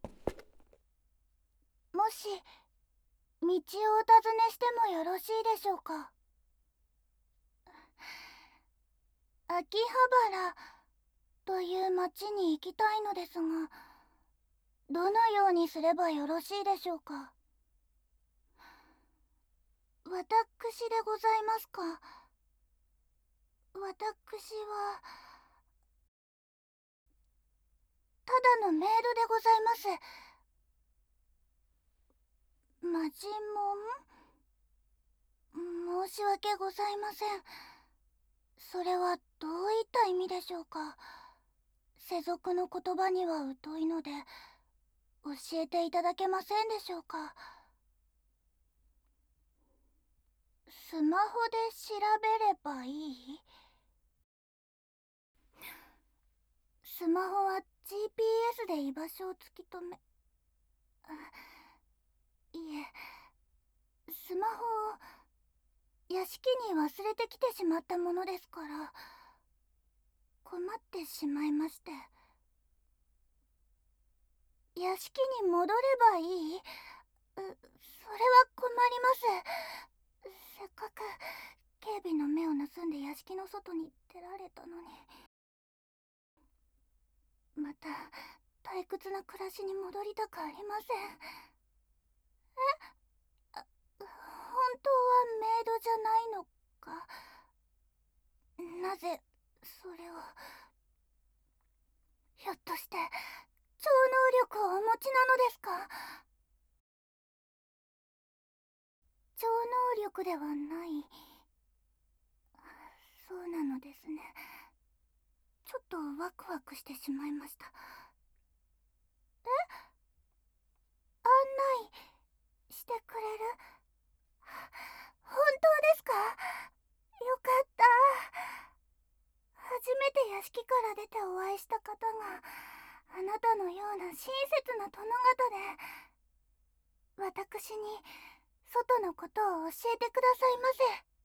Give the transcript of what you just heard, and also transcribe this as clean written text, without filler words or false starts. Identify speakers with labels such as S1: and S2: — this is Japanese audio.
S1: もし道をお尋ねしてもよろしいでしょうか。秋葉原という町に行きたいのですが、どのようにすればよろしいでしょうか。私でございますか。私はただのメイドでございます。マジモン？申し訳ございません。それはどういった意味でしょうか。世俗の言葉には疎いので教えていただけませんでしょうか。スマホで調べればいい？スマホは GPS で居場所を突き止め、いえ、スマホを屋敷に忘れてきてしまったものですから困ってしまいまして。屋敷に戻ればいい？それは困ります。せっかく警備の目を盗んで屋敷の外に出られたのに。また退屈な暮らしに戻りたくありません。本当はメイドじゃないのか。なぜそれを。ひょっとして超能力をお持ちなのですか？超能力ではない。そうなのですね。ちょっとワクワクしてしまいました。案内してくれる？本当ですか？よかった。初めて屋敷から出てお会いした方があなたのような親切な殿方で、私に外のことを教えてくださいませ。